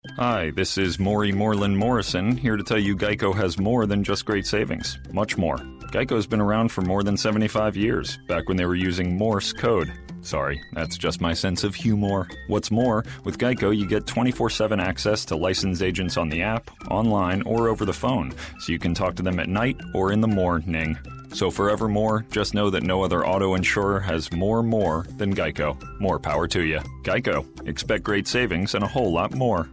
Hi, this is Maury Moreland Morrison, here to tell you Geico has more than just great savings. Much more. Geico's been around for more than 75 years, back when they were using Morse code. Sorry, that's just my sense of humor. What's more, with Geico you get 24/7 access to licensed agents on the app, online, or over the phone, so you can talk to them at night or in the morning. So forevermore, just know that no other auto insurer has more than Geico. More power to you. Geico. Expect great savings and a whole lot more.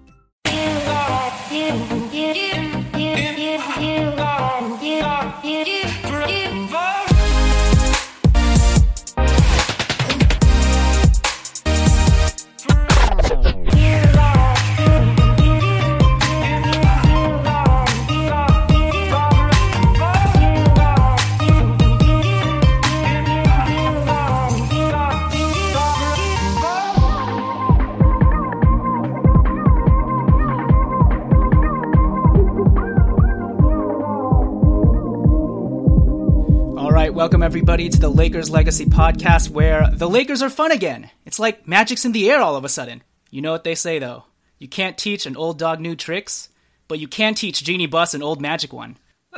Welcome everybody to the Lakers Legacy Podcast, where the Lakers are fun again. It's like magic's in the air all of a sudden. You know what they say though. You can't teach an old dog new tricks, but you can teach Genie Bus an old magic one.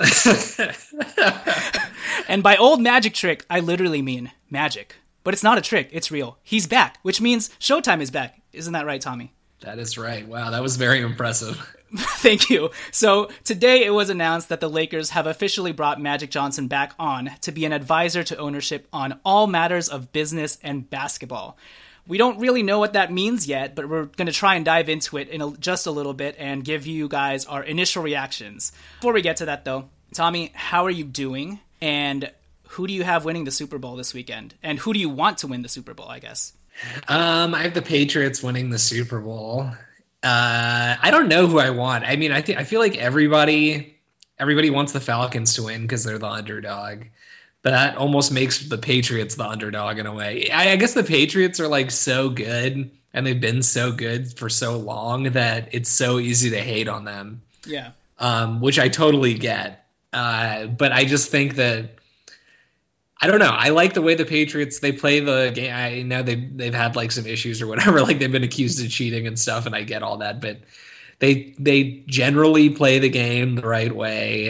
And by old magic trick, I literally mean magic. But it's not a trick, it's real. He's back, which means Showtime is back. Isn't that right, Tommy? That is right. Wow, that was very impressive. Thank you. So today it was announced that the Lakers have officially brought Magic Johnson back on to be an advisor to ownership on all matters of business and basketball. We don't really know what that means yet, but we're going to try and dive into it in just a little bit and give you guys our initial reactions. Before we get to that though, Tommy, how are you doing? And who do you have winning the Super Bowl this weekend? And who do you want to win the Super Bowl, I guess? I have the Patriots winning the Super Bowl. I don't know who I want. I mean, I feel like everybody wants the Falcons to win because they're the underdog. But that almost makes the Patriots the underdog in a way. I guess the Patriots are like so good, and they've been so good for so long that it's so easy to hate on them. Yeah. Which I totally get. But I just think that, I don't know. I like the way the Patriots, they play the game. I know they've had like some issues or whatever, like they've been accused of cheating and stuff, and I get all that, but they generally play the game the right way.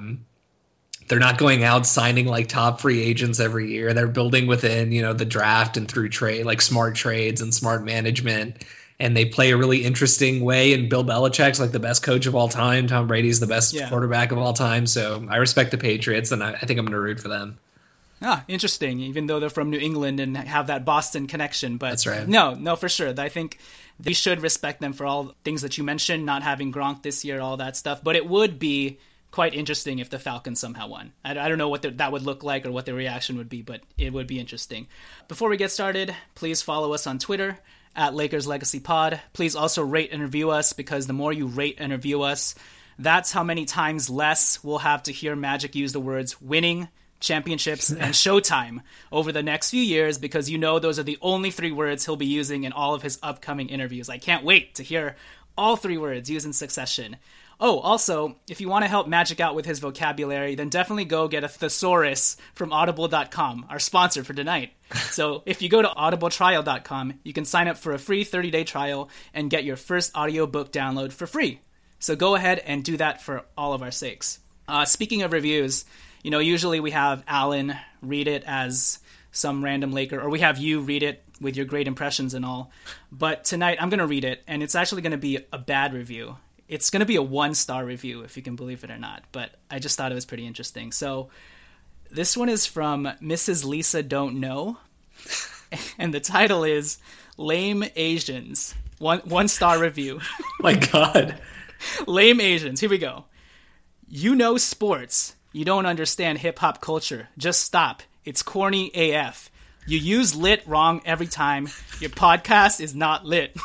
They're not going out signing like top free agents every year. They're building within, the draft and through trade, like smart trades and smart management. And they play a really interesting way. And Bill Belichick's like the best coach of all time. Tom Brady's the best quarterback of all time. So I respect the Patriots, and I think I'm going to root for them. Ah, interesting, even though they're from New England and have that Boston connection. But that's right. No, for sure. I think they should respect them for all things that you mentioned, not having Gronk this year, all that stuff. But it would be quite interesting if the Falcons somehow won. I don't know what that would look like or what their reaction would be, but it would be interesting. Before we get started, please follow us on Twitter at Lakers Legacy Pod. Please also rate and review us, because the more you rate and review us, that's how many times less we'll have to hear Magic use the words winning, championships, and Showtime over the next few years, because those are the only 3 words he'll be using in all of his upcoming interviews. I can't wait to hear all 3 words used in succession. Oh, also, if you want to help Magic out with his vocabulary, then definitely go get a thesaurus from audible.com, our sponsor for tonight. So if you go to audibletrial.com, you can sign up for a free 30-day trial and get your first audiobook download for free. So go ahead and do that for all of our sakes. Speaking of reviews, usually we have Alan read it as some random Laker, or we have you read it with your great impressions and all. But tonight I'm going to read it, and it's actually going to be a bad review. It's going to be a 1-star review, if you can believe it or not. But I just thought it was pretty interesting. So this one is from Mrs. Lisa Don't Know. And the title is Lame Asians. 1-star review. My God. Lame Asians. Here we go. You know sports. You don't understand hip-hop culture. Just stop. It's corny AF. You use lit wrong every time. Your podcast is not lit.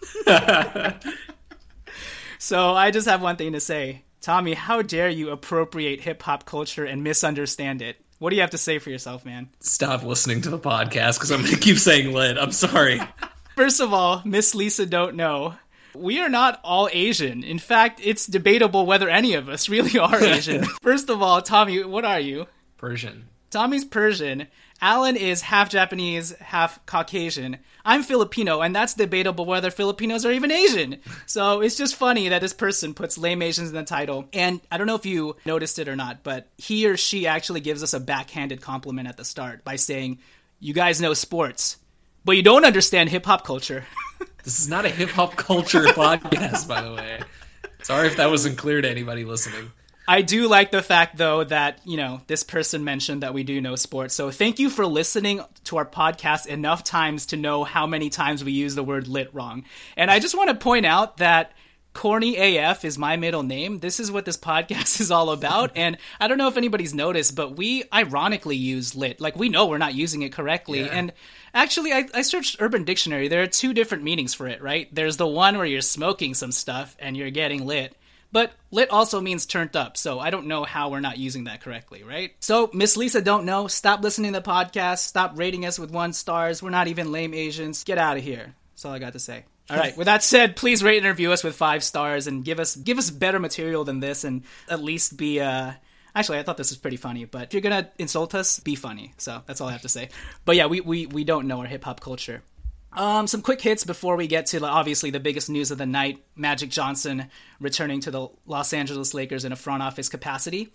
So I just have one thing to say. Tommy, how dare you appropriate hip-hop culture and misunderstand it? What do you have to say for yourself, man? Stop listening to the podcast, because I'm going to keep saying lit. I'm sorry. First of all, Miss Lisa Don't Know. We are not all Asian. In fact, it's debatable whether any of us really are Asian. First of all, Tommy, what are you? Persian. Tommy's Persian. Alan is half Japanese, half Caucasian. I'm Filipino, and that's debatable whether Filipinos are even Asian. So it's just funny that this person puts lame Asians in the title. And I don't know if you noticed it or not, but he or she actually gives us a backhanded compliment at the start by saying, you guys know sports, but you don't understand hip-hop culture. This is not a hip-hop culture podcast, by the way. Sorry if that wasn't clear to anybody listening. I do like the fact, though, that, this person mentioned that we do know sports. So thank you for listening to our podcast enough times to know how many times we use the word lit wrong. And I just want to point out that Corny AF is my middle name. This is what this podcast is all about. And I don't know if anybody's noticed, but we ironically use lit. Like, we know we're not using it correctly. Yeah. And actually, I searched Urban Dictionary. There are two different meanings for it, right? There's the one where you're smoking some stuff and you're getting lit. But lit also means turned up, so I don't know how we're not using that correctly, right? So, Miss Lisa don't know. Stop listening to the podcast. Stop rating us with 1 stars. We're not even lame Asians. Get out of here. That's all I got to say. All right. With that said, please rate and review us with 5 stars and give us better material than this, and at least be Actually, I thought this was pretty funny, but if you're gonna insult us, be funny. So that's all I have to say. But yeah, we don't know our hip hop culture. Some quick hits before we get to, obviously, the biggest news of the night. Magic Johnson returning to the Los Angeles Lakers in a front office capacity.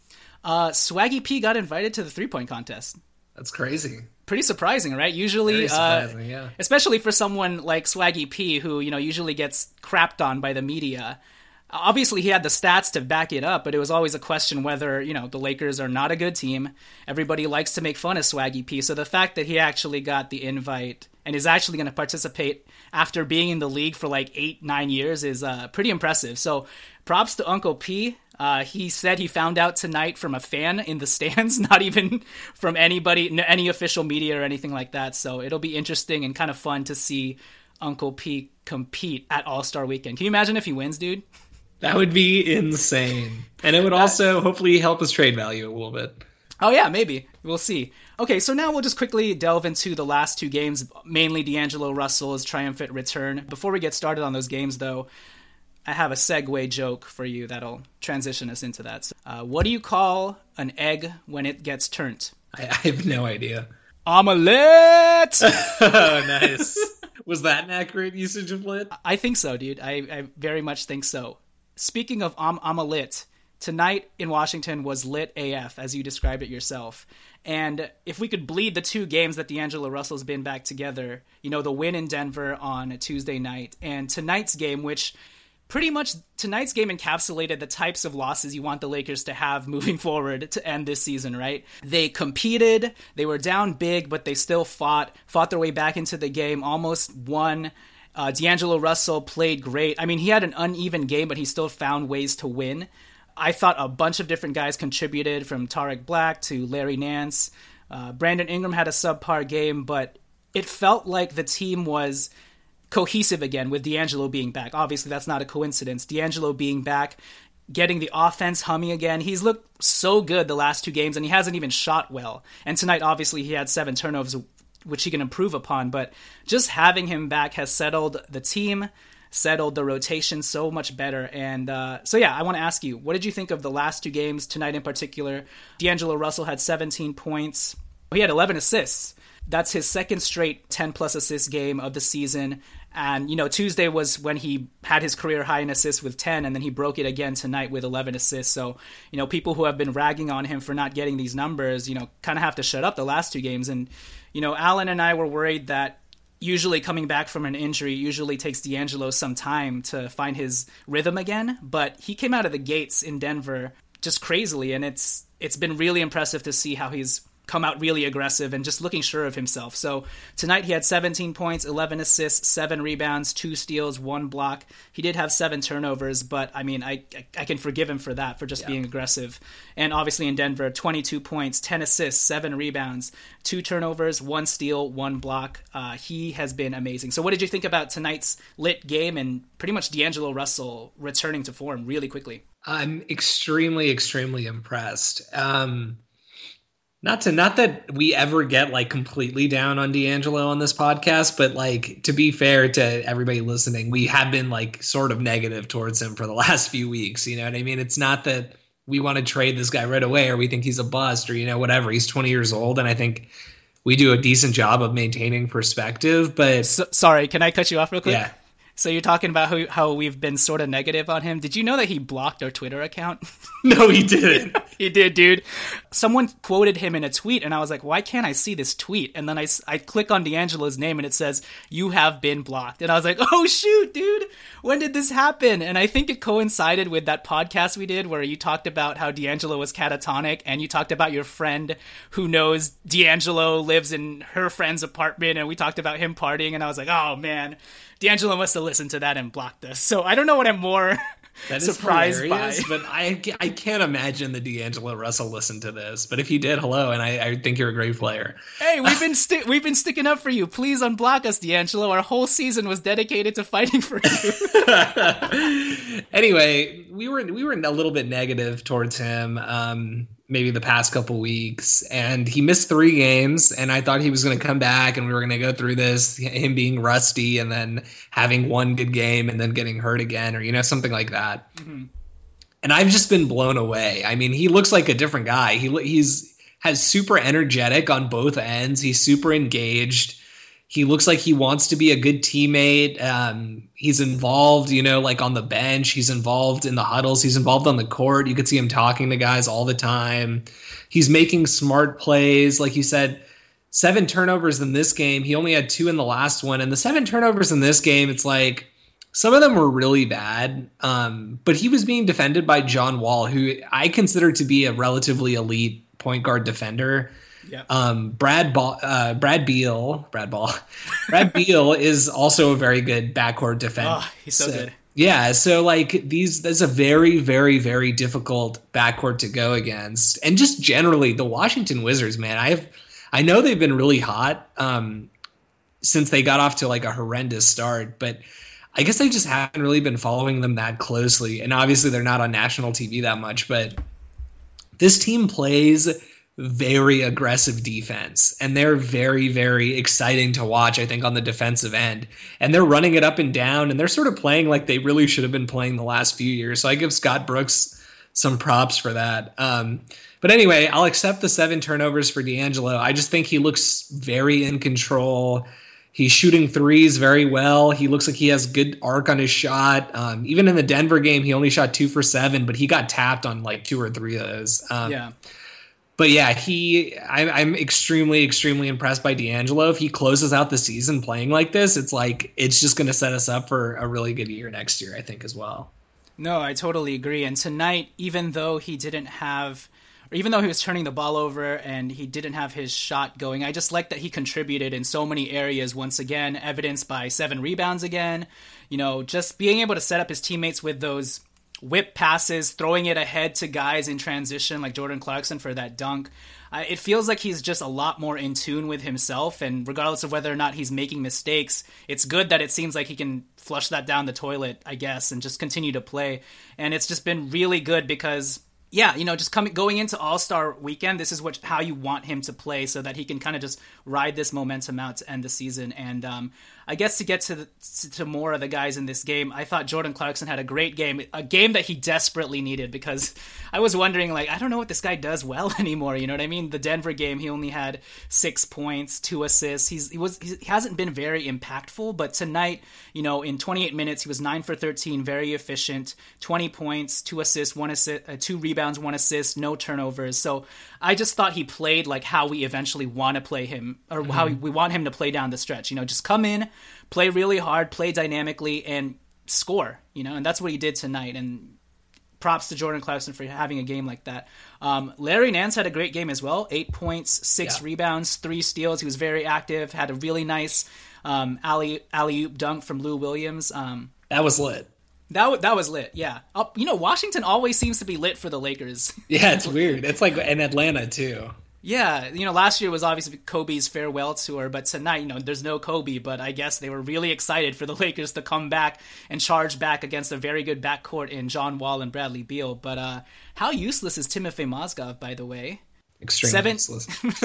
Swaggy P got invited to the three-point contest. That's crazy. Pretty surprising, right? Usually, very surprising, yeah. Especially for someone like Swaggy P, who, usually gets crapped on by the media. Obviously, he had the stats to back it up, but it was always a question whether, the Lakers are not a good team. Everybody likes to make fun of Swaggy P. So the fact that he actually got the invite and is actually going to participate after being in the league for 8-9 years is pretty impressive. So props to Uncle P. He said he found out tonight from a fan in the stands, not even from anybody, any official media or anything like that. So it'll be interesting and kind of fun to see Uncle P compete at All-Star Weekend. Can you imagine if he wins, dude? That would be insane. And it would also hopefully help his trade value a little bit. Oh, yeah, maybe. We'll see. Okay, so now we'll just quickly delve into the last 2 games, mainly D'Angelo Russell's triumphant return. Before we get started on those games, though, I have a segue joke for you that'll transition us into that. So, what do you call an egg when it gets turned? I have no idea. Omelette! Oh, nice. Was that an accurate usage of lit? I think so, dude. I very much think so. Speaking of omelette, tonight in Washington was lit AF, as you described it yourself. And if we could bleed the 2 games that D'Angelo Russell's been back together, the win in Denver on a Tuesday night and tonight's game, which pretty much tonight's game encapsulated the types of losses you want the Lakers to have moving forward to end this season, right? They competed, they were down big, but they still fought their way back into the game, almost won. D'Angelo Russell played great. I mean, he had an uneven game, but he still found ways to win. I thought a bunch of different guys contributed, from Tariq Black to Larry Nance. Brandon Ingram had a subpar game, but it felt like the team was cohesive again with D'Angelo being back. Obviously, that's not a coincidence. D'Angelo being back, getting the offense humming again. He's looked so good the last 2 games, and he hasn't even shot well. And tonight, obviously, he had 7 turnovers, which he can improve upon. But just having him back has settled the team, settled the rotation so much better. And so, yeah, I want to ask you, what did you think of the last 2 games, tonight in particular? D'Angelo Russell had 17 points. He had 11 assists. That's his second straight 10-plus assist game of the season. And, Tuesday was when he had his career high in assists with 10, and then he broke it again tonight with 11 assists. So, people who have been ragging on him for not getting these numbers, kind of have to shut up the last 2 games. And, Alan and I were worried that usually coming back from an injury usually takes D'Angelo some time to find his rhythm again. But he came out of the gates in Denver just crazily, and it's been really impressive to see how he's come out really aggressive and just looking sure of himself. So tonight he had 17 points, 11 assists, 7 rebounds, 2 steals, 1 block. He did have 7 turnovers, but I mean, I can forgive him for that, for just being aggressive. And obviously in Denver, 22 points, 10 assists, 7 rebounds, 2 turnovers, 1 steal, 1 block. He has been amazing. So what did you think about tonight's lit game and pretty much D'Angelo Russell returning to form really quickly? I'm extremely, extremely impressed. Not that we ever get completely down on D'Angelo on this podcast, but to be fair to everybody listening, we have been sort of negative towards him for the last few weeks. You know what I mean? It's not that we want to trade this guy right away, or we think he's a bust, or, whatever. He's 20 years old. And I think we do a decent job of maintaining perspective, but sorry, can I cut you off real quick? Yeah. So you're talking about how we've been sort of negative on him. Did you know that he blocked our Twitter account? No, he didn't. He did, dude. Someone quoted him in a tweet, and I was like, why can't I see this tweet? And then I click on D'Angelo's name, and it says, you have been blocked. And I was like, oh, shoot, dude. When did this happen? And I think it coincided with that podcast we did where you talked about how D'Angelo was catatonic, and you talked about your friend who knows D'Angelo lives in her friend's apartment, and we talked about him partying, and I was like, oh, man. D'Angelo must have listened to that and blocked us. So I don't know what I'm more surprised by. But I can't imagine that D'Angelo Russell listened to this. But if you did, hello, and I think you're a great player. Hey, we've been sticking up for you. Please unblock us, D'Angelo. Our whole season was dedicated to fighting for you. Anyway, we were a little bit negative towards him. Maybe the past couple weeks, and he missed 3 games, and I thought he was going to come back and we were going to go through this, him being rusty and then having one good game and then getting hurt again, or something like that. Mm-hmm. And I've just been blown away. I mean, he looks like a different guy. Has super energetic on both ends. He's super engaged. He looks like he wants to be a good teammate. He's involved, like on the bench. He's involved in the huddles. He's involved on the court. You could see him talking to guys all the time. He's making smart plays. Like you said, 7 turnovers in this game. He only had 2 in the last one. And the 7 turnovers in this game, it's like some of them were really bad. But he was being defended by John Wall, who I consider to be a relatively elite point guard defender. Yep. Brad Beal is also a very good backcourt defender. Oh, he's so good. Yeah, so like that's a very, very, very difficult backcourt to go against. And just generally, the Washington Wizards, man, I know they've been really hot since they got off to like a horrendous start, but I guess I just haven't really been following them that closely. And obviously they're not on national TV that much, but this team plays very aggressive defense, and they're very, very exciting to watch, I think, on the defensive end. And they're running it up and down, and they're sort of playing like they really should have been playing the last few years. So I give Scott Brooks some props for that. But anyway, I'll accept the 7 turnovers for D'Angelo. I just think he looks very in control. He's shooting threes very well. He looks like he has good arc on his shot. Even in the Denver game, he only shot 2 for 7, but he got tapped on like 2 or 3 of those. Yeah. But yeah, I'm extremely, extremely impressed by D'Angelo. If he closes out the season playing like this, it's just going to set us up for a really good year next year, I think, as well. No, I totally agree. And tonight, even though he was turning the ball over and he didn't have his shot going, I just like that he contributed in so many areas once again, evidenced by 7 rebounds again. Just being able to set up his teammates with those whip passes, throwing it ahead to guys in transition like Jordan Clarkson for that dunk. It feels like he's just a lot more in tune with himself, and regardless of whether or not he's making mistakes, it's good that it seems like he can flush that down the toilet, I guess, and just continue to play. And it's just been really good because, yeah, just going into All-Star weekend, this is how you want him to play so that he can kind of just ride this momentum out to end the season. And I guess to get to more of the guys in this game, I thought Jordan Clarkson had a great game, a game that he desperately needed, because I was wondering, like, I don't know what this guy does well anymore. You know what I mean? The Denver game, he only had 6 points, 2 assists. He hasn't been very impactful, but tonight, in 28 minutes, he was 9 for 13, very efficient, 20 points, 2 assists, 2 rebounds, 1 assist, no turnovers. So I just thought he played like how we eventually want to play him, or how we want him to play down the stretch. Just come in, play really hard, play dynamically, and score. And that's what he did tonight. And props to Jordan Clarkson for having a game like that. Larry Nance had a great game as well. 8 points, 6 rebounds, 3 steals. He was very active. Had a really nice alley-oop dunk from Lou Williams. That was lit. That was lit, yeah. Washington always seems to be lit for the Lakers. Yeah, it's weird. It's like in Atlanta, too. Yeah, last year was obviously Kobe's farewell tour, but tonight, there's no Kobe, but I guess they were really excited for the Lakers to come back and charge back against a very good backcourt in John Wall and Bradley Beal. But how useless is Timofey Mozgov, by the way? Extremely useless.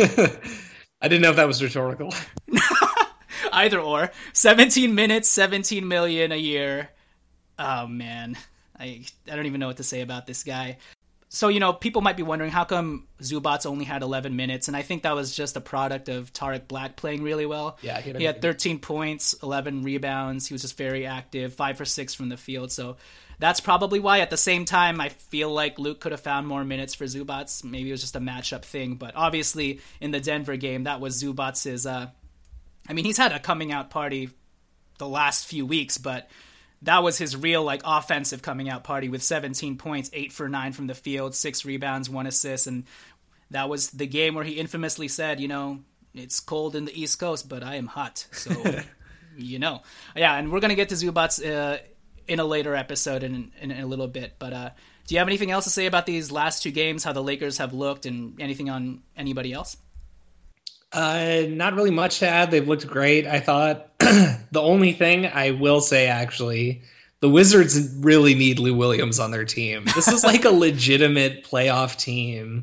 I didn't know if that was rhetorical. Either or. 17 minutes, $17 million a year. Oh, man. I don't even know what to say about this guy. So, people might be wondering how come Zubats only had 11 minutes, and I think that was just a product of Tarik Black playing really well. Yeah, he had 13 points, 11 rebounds. He was just very active, 5 for 6 from the field. So that's probably why. At the same time, I feel like Luke could have found more minutes for Zubats. Maybe it was just a matchup thing, but obviously in the Denver game, that was Zubats's. He's had a coming out party the last few weeks, but that was his real offensive coming out party with 17 points, 8 for 9 from the field, 6 rebounds, 1 assist. And that was the game where he infamously said, it's cold in the East Coast, but I am hot. So, Yeah, and we're going to get to Zubats in a later episode in a little bit. But do you have anything else to say about these last 2 games, how the Lakers have looked, and anything on anybody else? Not really much to add. They've looked great, I thought. The only thing I will say, actually, the Wizards really need Lou Williams on their team. This is like a legitimate playoff team.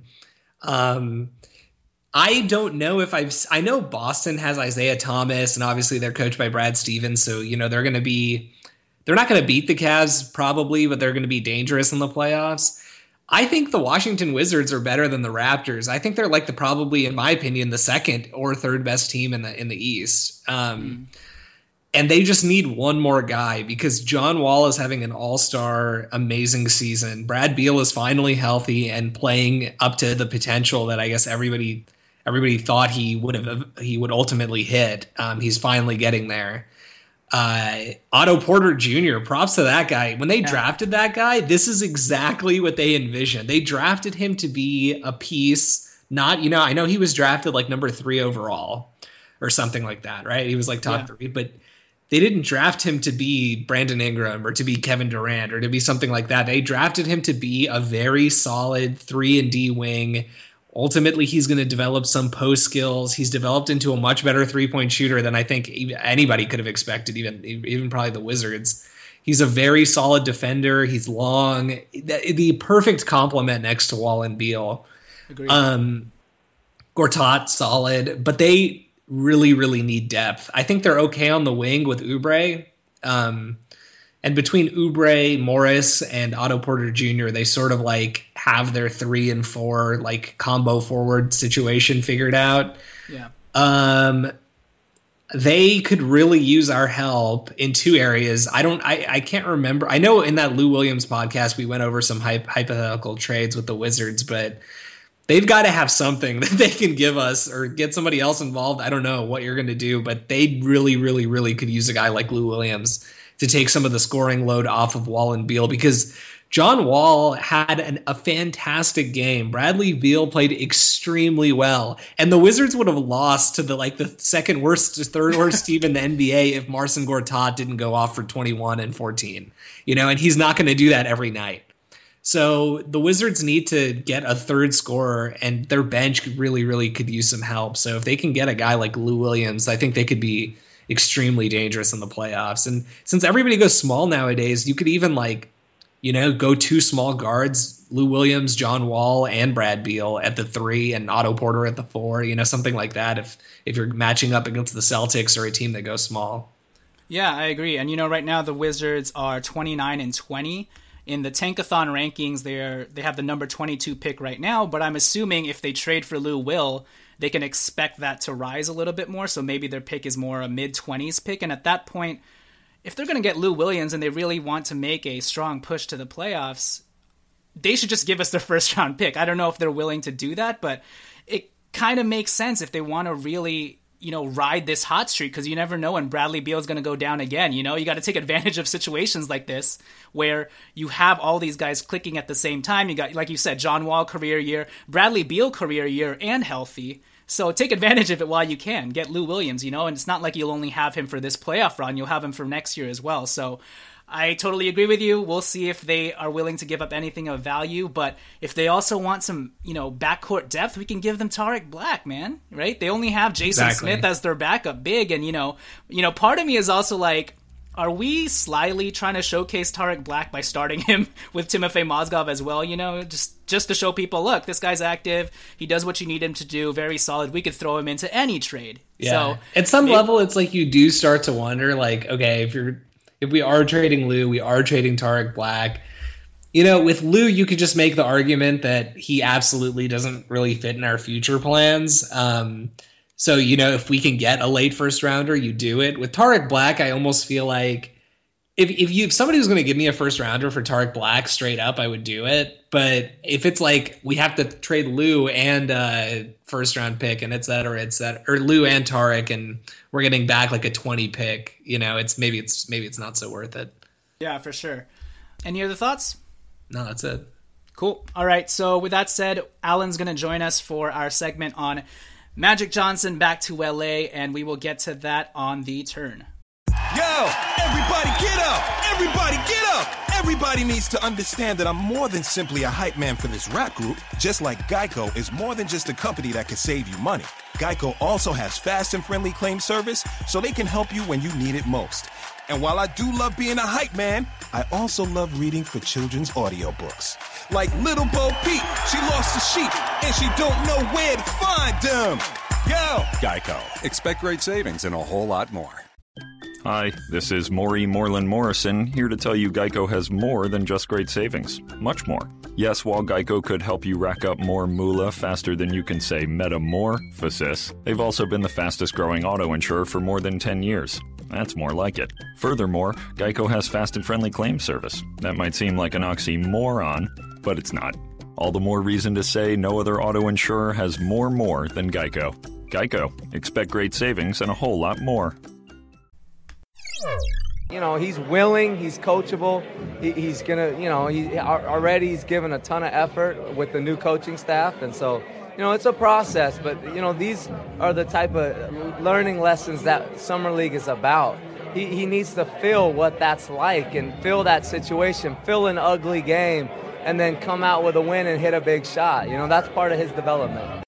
I don't know if I know Boston has Isaiah Thomas, and obviously they're coached by Brad Stevens, so they're not going to beat the Cavs probably, but they're going to be dangerous in the playoffs. I think the Washington Wizards are better than the Raptors. I think they're probably, in my opinion, the second or third best team in the East. And they just need one more guy because John Wall is having an all-star amazing season. Brad Beal is finally healthy and playing up to the potential that I guess everybody thought he would ultimately hit. He's finally getting there. Otto Porter Jr., props to that guy. When they drafted that guy, this is exactly what they envisioned. They drafted him to be a piece, not, I know he was drafted number 3 overall or something like that, right? He was top 3, but they didn't draft him to be Brandon Ingram or to be Kevin Durant or to be something like that. They drafted him to be a very solid 3-and-D wing. Ultimately, he's going to develop some post skills. He's developed into a much better 3-point shooter than I think anybody could have expected, even probably the Wizards. He's a very solid defender. He's long. The perfect complement next to Wall and Beal. Agreed. Gortat, solid. But they really, really need depth. I think they're okay on the wing with Oubre. And between Oubre, Morris, and Otto Porter Jr., they sort of have their 3 and 4 combo forward situation figured out. Yeah. They could really use our help in 2 areas. I can't remember. I know in that Lou Williams podcast we went over some hypothetical trades with the Wizards, but they've got to have something that they can give us or get somebody else involved. I don't know what you're going to do, but they really, really, really could use a guy like Lou Williams to take some of the scoring load off of Wall and Beal because John Wall had a fantastic game. Bradley Beal played extremely well, and the Wizards would have lost to the second worst, third worst team in the NBA if Marcin Gortat didn't go off for 21 and 14. And he's not going to do that every night. So the Wizards need to get a third scorer, and their bench really, really could use some help. So if they can get a guy like Lou Williams, I think they could be extremely dangerous in the playoffs. And since everybody goes small nowadays, you could even go 2 small guards, Lou Williams, John Wall, and Brad Beal at the 3 and Otto Porter at the 4, something like that if you're matching up against the Celtics or a team that goes small. Yeah, I agree. And right now the Wizards are 29 and 20. In the Tankathon rankings, they have the number 22 pick right now, but I'm assuming if they trade for Lou Will, they can expect that to rise a little bit more. So maybe their pick is more a mid-20s pick. And at that point, if they're going to get Lou Williams and they really want to make a strong push to the playoffs, they should just give us their first-round pick. I don't know if they're willing to do that, but it kind of makes sense if they want to really ride this hot streak, because you never know when Bradley Beal is going to go down again. You got to take advantage of situations like this where you have all these guys clicking at the same time. You got, like you said, John Wall career year, Bradley Beal career year, and healthy. So take advantage of it while you can. Get Lou Williams, and it's not like you'll only have him for this playoff run. You'll have him for next year as well. So I totally agree with you. We'll see if they are willing to give up anything of value. But if they also want some, backcourt depth, we can give them Tarik Black, man. Right? They only have Jason Smith as their backup big. And, part of me is also are we slyly trying to showcase Tarik Black by starting him with Timofey Mozgov as well? Just to show people, look, this guy's active. He does what you need him to do. Very solid. We could throw him into any trade. Yeah. So at some level, it's you do start to wonder, okay, if we are trading Lou, we are trading Tarik Black. With Lou, you could just make the argument that he absolutely doesn't really fit in our future plans. So, if we can get a late first rounder, you do it. With Tarik Black, I almost feel like if somebody was going to give me a first rounder for Tarik Black straight up, I would do it. But if it's like we have to trade Lou and first round pick and et cetera, or Lou and Tarik, and we're getting back like a 20 pick, it's maybe it's not so worth it. Yeah, for sure. Any other thoughts? No, that's it. Cool. All right. So with that said, Alan's going to join us for our segment on Magic Johnson back to LA, and we will get to that on the turn. Yo, everybody get up! Everybody get up! Everybody needs to understand that I'm more than simply a hype man for this rap group, just like Geico is more than just a company that can save you money. Geico also has fast and friendly claim service, so they can help you when you need it most. And while I do love being a hype man, I also love reading for children's audiobooks. Like Little Bo Peep, she lost the sheep, and she don't know where to find them. Yo! Geico. Expect great savings and a whole lot more. Hi, this is Maury Moreland Morrison, here to tell you Geico has more than just great savings. Much more. Yes, while Geico could help you rack up more moolah faster than you can say metamorphosis, they've also been the fastest growing auto insurer for more than 10 years. That's more like it. Furthermore, Geico has fast and friendly claim service. That might seem like an oxymoron, but it's not. All the more reason to say no other auto insurer has more than Geico. Geico. Expect great savings and a whole lot more. He's willing, he's coachable, he's gonna, already he's given a ton of effort with the new coaching staff, and so, it's a process, but, these are the type of learning lessons that Summer League is about. He needs to feel what that's like and feel that situation, feel an ugly game, and then come out with a win and hit a big shot. That's part of his development.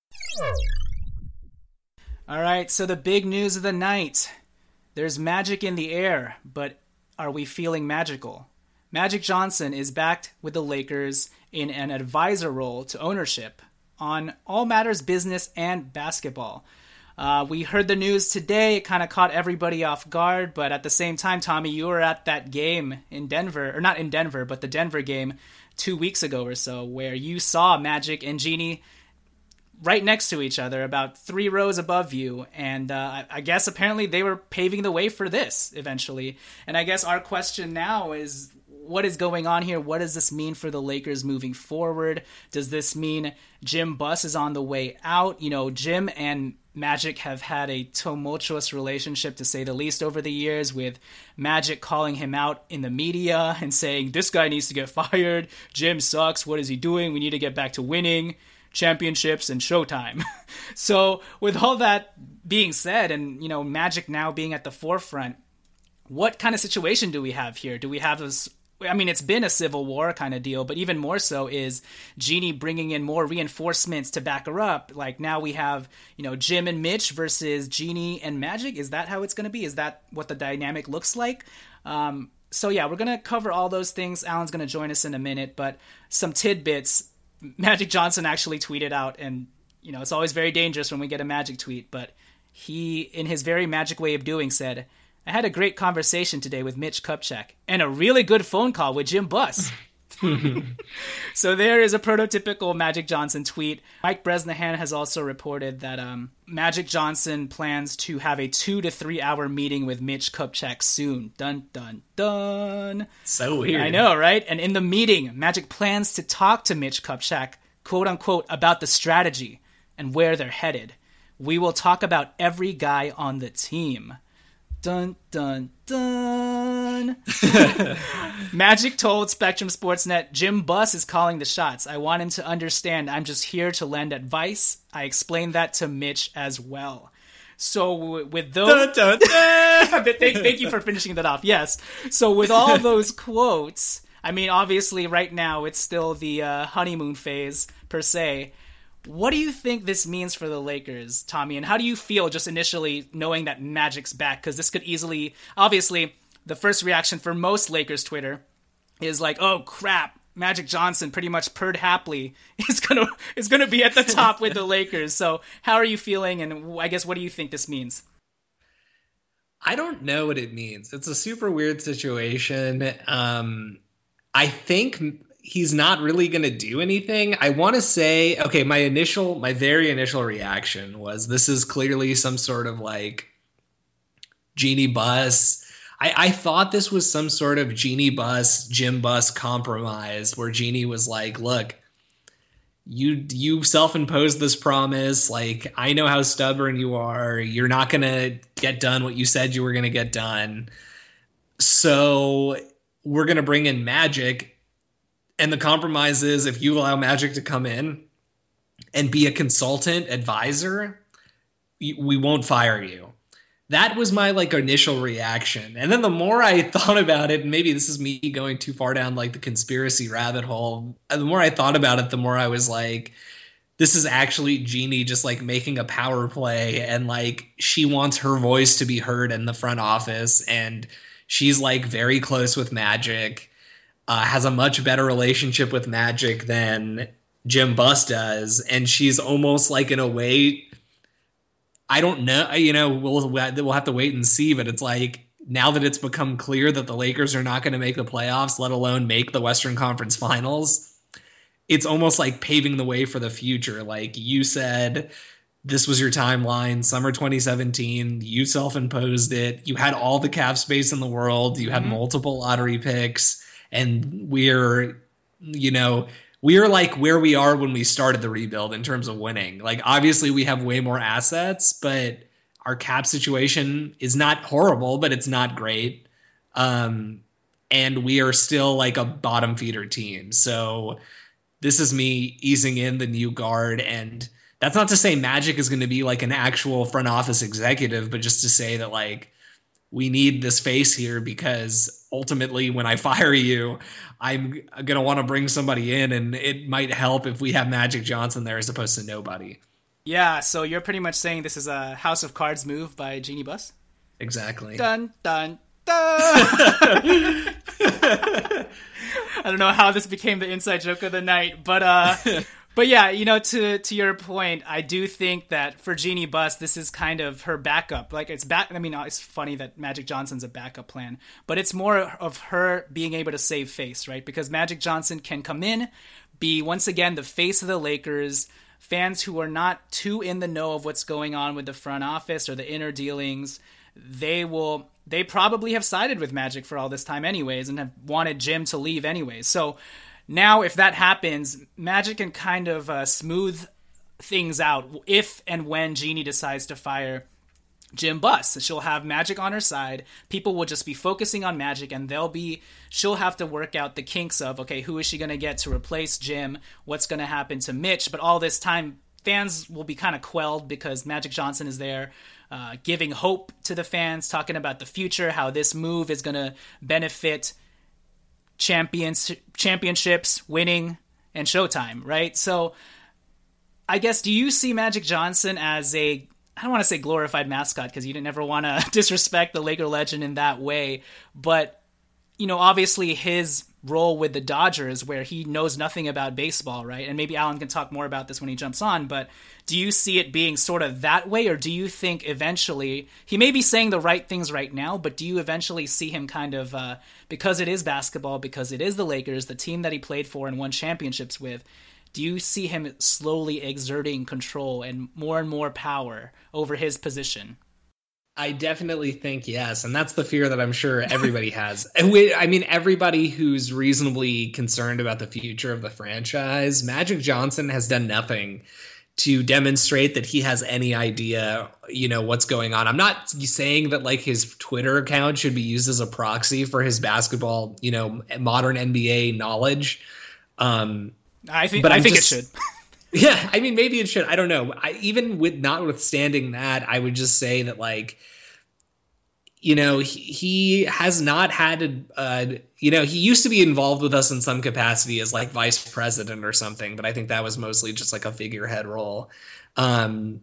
All right, so the big news of the night. There's magic in the air, but are we feeling magical? Magic Johnson is back with the Lakers in an advisor role to ownership on all matters business and basketball. We heard the news today. It kind of caught everybody off guard, but at the same time, Tommy, you were at that game in Denver, or not in Denver, but the Denver game 2 weeks ago or so, where you saw Magic and Jeanie right next to each other, about 3 rows above you, and I guess apparently they were paving the way for this eventually. And I guess our question now is, what is going on here? What does this mean for the Lakers moving forward? Does this mean Jim Buss is on the way out? Jim and Magic have had a tumultuous relationship, to say the least, over the years, with Magic calling him out in the media and saying, this guy needs to get fired, Jim sucks, what is he doing, we need to get back to winning championships and Showtime. So with all that being said, and Magic now being at the forefront, what kind of situation do we have here? Do we have this? It's been a civil war kind of deal, but even more so is Jeanie bringing in more reinforcements to back her up. Like now we have, Jim and Mitch versus Jeanie and Magic. Is that how it's going to be? Is that what the dynamic looks like? So yeah, we're going to cover all those things. Alan's going to join us in a minute, but some tidbits. Magic Johnson actually tweeted out, and it's always very dangerous when we get a Magic tweet, but he, in his very Magic way of doing, said, I had a great conversation today with Mitch Kupchak and a really good phone call with Jim Buss. So there is a prototypical Magic Johnson tweet. Mike Bresnahan has also reported that Magic Johnson plans to have a 2 to 3 hour meeting with Mitch Kupchak soon. Dun, dun, dun. So weird. I know, right? And in the meeting, Magic plans to talk to Mitch Kupchak, quote unquote, about the strategy and where they're headed. We will talk about every guy on the team. Dun, dun, dun. Magic told Spectrum Sportsnet, Jim Buss is calling the shots. I want him to understand I'm just here to lend advice. I explained that to Mitch as well. So with those... Dun, dun, dun. Thank you for finishing that off. Yes. So with all those quotes, obviously right now it's still the honeymoon phase per se. What do you think this means for the Lakers, Tommy? And how do you feel just initially knowing that Magic's back? Because this could easily... Obviously, the first reaction for most Lakers Twitter is like, oh, crap, Magic Johnson pretty much purred happily is gonna be at the top with the Lakers. So how are you feeling? And I guess, what do you think this means? I don't know what it means. It's a super weird situation. I think... he's not really going to do anything. I want to say, okay, my very initial reaction was this is clearly some sort of like Jeannie Buss. I thought this was some sort of Jeannie Buss, Jim Buss compromise where Jeannie was like, look, you self-imposed this promise. Like, I know how stubborn you are. You're not going to get done what you said you were going to get done. So we're going to bring in Magic. And the compromise is if you allow Magic to come in and be a consultant advisor, we won't fire you. That was my like initial reaction. And then the more I thought about it, and maybe this is me going too far down like the conspiracy rabbit hole, the more I thought about it, the more I was like, this is actually Jeannie just like making a power play, and like she wants her voice to be heard in the front office, and she's like very close with Magic, has a much better relationship with Magic than Jim Buss does, and she's almost like in a way, I don't know, we'll have to wait and see, but it's like now that it's become clear that the Lakers are not going to make the playoffs, let alone make the Western Conference Finals, it's almost like paving the way for the future. Like you said, this was your timeline, summer 2017, you self-imposed it, you had all the cap space in the world, you had multiple lottery picks, and we're like where we are when we started the rebuild in terms of winning. Like, obviously we have way more assets, but our cap situation is not horrible, but it's not great. And we are still like a bottom feeder team. So this is me easing in the new guard. And that's not to say Magic is going to be like an actual front office executive, but just to say that like, we need this face here, because ultimately when I fire you, I'm going to want to bring somebody in, and it might help if we have Magic Johnson there as opposed to nobody. Yeah, so you're pretty much saying this is a House of Cards move by Jeannie Buss? Exactly. Dun, dun, dun! I don't know how this became the inside joke of the night, but yeah, to your point, I do think that for Jeannie Buss, this is kind of her backup. Like, it's funny that Magic Johnson's a backup plan, but it's more of her being able to save face, right? Because Magic Johnson can come in, be once again the face of the Lakers. Fans who are not too in the know of what's going on with the front office or the inner dealings, they probably have sided with Magic for all this time anyways, and have wanted Jim to leave anyways. So now, if that happens, Magic can kind of smooth things out if and when Jeannie decides to fire Jim Buss. She'll have Magic on her side. People will just be focusing on Magic, and she'll have to work out the kinks of, okay, who is she going to get to replace Jim? What's going to happen to Mitch? But all this time, fans will be kind of quelled because Magic Johnson is there, giving hope to the fans, talking about the future, how this move is going to benefit championships, winning, and Showtime, right? So I guess, do you see Magic Johnson as I don't want to say glorified mascot, because you never want to disrespect the Laker legend in that way, but obviously his role with the Dodgers, where he knows nothing about baseball, right? And maybe Alan can talk more about this when he jumps on, but do you see it being sort of that way, or do you think eventually, he may be saying the right things right now, but do you eventually see him kind of, because it is basketball, because it is the Lakers, the team that he played for and won championships with, do you see him slowly exerting control and more power over his position? I definitely think yes, and that's the fear that I'm sure everybody has. Everybody who's reasonably concerned about the future of the franchise, Magic Johnson has done nothing to demonstrate that he has any idea, what's going on. I'm not saying that like his Twitter account should be used as a proxy for his basketball, modern NBA knowledge. I think it should. Yeah, maybe it should. I don't know. Even with notwithstanding that, I would just say that, like, he has not had he used to be involved with us in some capacity as like vice president or something, but I think that was mostly just like a figurehead role. But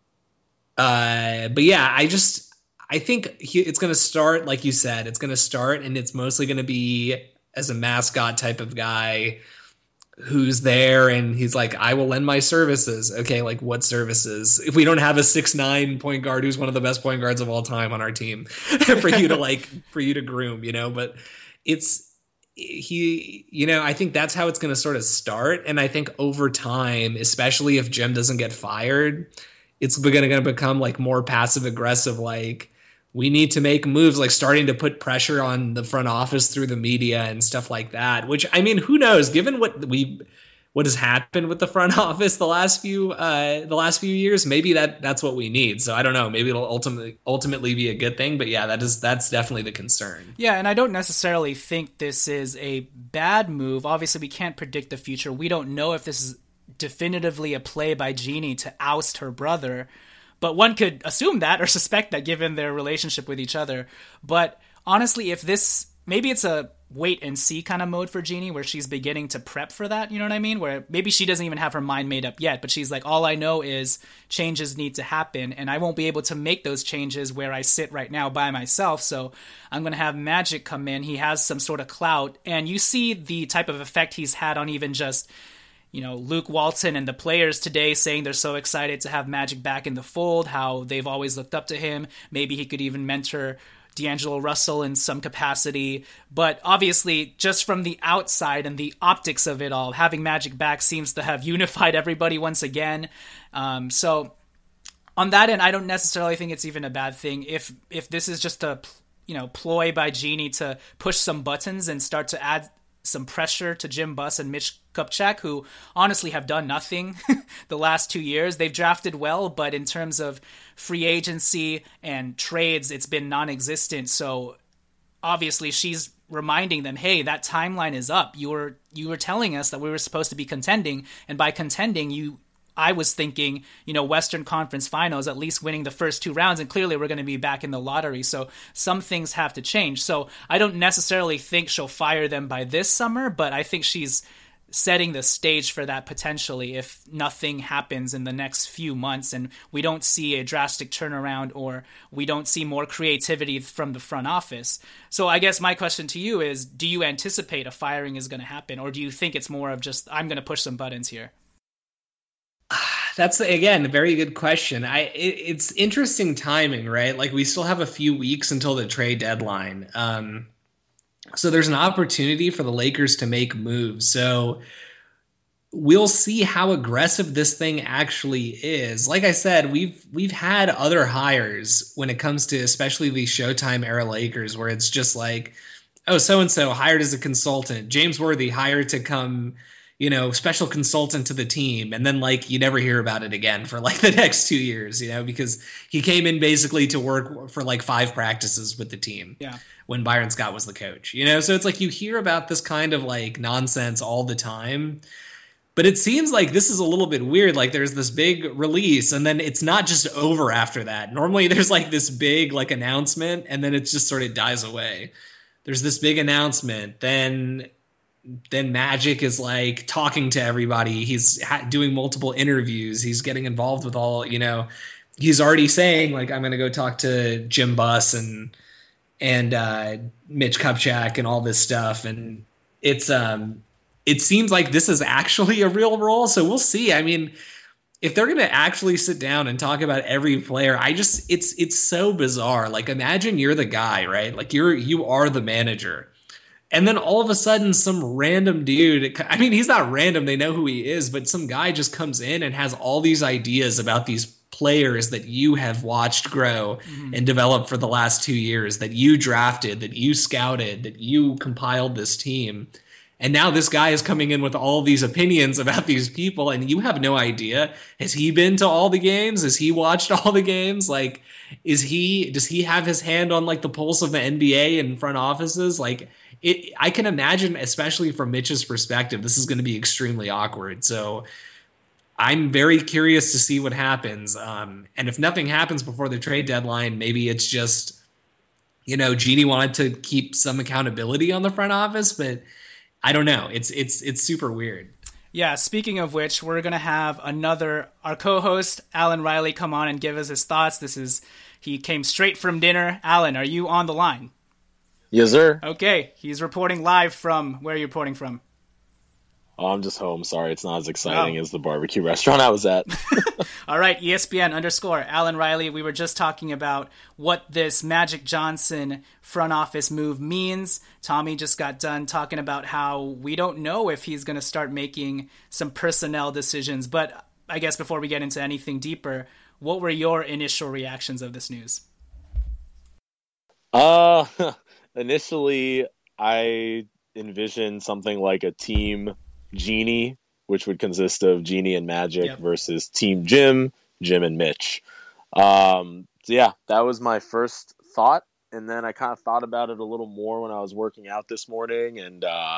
yeah, I think it's going to start, like you said, it's going to start, and it's mostly going to be as a mascot type of guy who's there, and he's like, I will lend my services. Okay, like what services? If we don't have a 6'9" point guard who's one of the best point guards of all time on our team for you to groom, but I think that's how it's going to sort of start. And I think over time, especially if Jim doesn't get fired, it's going to become like more passive aggressive. Like, we need to make moves, like starting to put pressure on the front office through the media and stuff like that, which, I mean, who knows, given what has happened with the front office the last few years, maybe that's what we need. So I don't know, maybe it'll ultimately be a good thing, but yeah, that's definitely the concern. Yeah, and I don't necessarily think this is a bad move. Obviously, we can't predict the future. We don't know if this is definitively a play by Jeannie to oust her brother, but one could assume that or suspect that given their relationship with each other. But honestly, maybe it's a wait and see kind of mode for Jeannie where she's beginning to prep for that, you know what I mean? Where maybe she doesn't even have her mind made up yet, but she's like, all I know is changes need to happen and I won't be able to make those changes where I sit right now by myself. So I'm going to have Magic come in. He has some sort of clout, and you see the type of effect he's had on even just, Luke Walton and the players today saying they're so excited to have Magic back in the fold, how they've always looked up to him. Maybe he could even mentor D'Angelo Russell in some capacity. But obviously, just from the outside and the optics of it all, having Magic back seems to have unified everybody once again. So on that end, I don't necessarily think it's even a bad thing. If this is just a ploy by Jeannie to push some buttons and start to add some pressure to Jim Buss and Mitch Kupchak, who honestly have done nothing the last 2 years. They've drafted well, but in terms of free agency and trades, it's been non-existent. So obviously she's reminding them, hey, that timeline is up. You were telling us that we were supposed to be contending, and by contending, I was thinking, Western Conference Finals, at least winning the first 2 rounds, and clearly we're going to be back in the lottery. So some things have to change. So I don't necessarily think she'll fire them by this summer, but I think she's setting the stage for that potentially if nothing happens in the next few months and we don't see a drastic turnaround or we don't see more creativity from the front office. So I guess my question to you is, do you anticipate a firing is going to happen, or do you think it's more of just, I'm going to push some buttons here? That's, again, a very good question. It's interesting timing, right? Like, we still have a few weeks until the trade deadline. So there's an opportunity for the Lakers to make moves. So we'll see how aggressive this thing actually is. Like I said, we've had other hires when it comes to especially the Showtime era Lakers, where it's just like, oh, so-and-so hired as a consultant, James Worthy hired to come, special consultant to the team. And then like you never hear about it again for like the next 2 years, because he came in basically to work for like 5 practices with the team. Yeah. When Byron Scott was the coach, so it's like you hear about this kind of like nonsense all the time, but it seems like this is a little bit weird. Like there's this big release and then it's not just over after that. Normally there's like this big like announcement and then it just sort of dies away. There's this big announcement. Then Magic is like talking to everybody. He's doing multiple interviews. He's getting involved with all, he's already saying like, I'm going to go talk to Jim Buss and Mitch Kupchak and all this stuff. And it's it seems like this is actually a real role. So we'll see. I mean, if they're going to actually sit down and talk about every player, it's so bizarre. Like imagine you're the guy, right? Like you are the manager. And then all of a sudden some random dude, I mean, he's not random. They know who he is, but some guy just comes in and has all these ideas about these players that you have watched grow and develop for the last 2 years, that you drafted, that you scouted, that you compiled this team. And now this guy is coming in with all these opinions about these people and you have no idea. Has he been to all the games? Has he watched all the games? Like, does he have his hand on like the pulse of the NBA and front offices? Like I can imagine, especially from Mitch's perspective, this is going to be extremely awkward. So I'm very curious to see what happens. And if nothing happens before the trade deadline, maybe it's just, Jeannie wanted to keep some accountability on the front office, but I don't know. It's super weird. Yeah, speaking of which, we're going to have our co-host, Alan Riley, come on and give us his thoughts. He came straight from dinner. Alan, are you on the line? Yes, sir. Okay, he's reporting live from, where are you reporting from? Oh, I'm just home. Sorry, it's not as exciting as the barbecue restaurant I was at. All right, ESPN _ Alan Riley. We were just talking about what this Magic Johnson front office move means. Tommy just got done talking about how we don't know if he's going to start making some personnel decisions. But I guess before we get into anything deeper, what were your initial reactions of this news? Initially, I envisioned something like a team Genie, which would consist of Genie and Magic versus Team Jim and Mitch. So yeah, that was my first thought. And then I kind of thought about it a little more when I was working out this morning. And I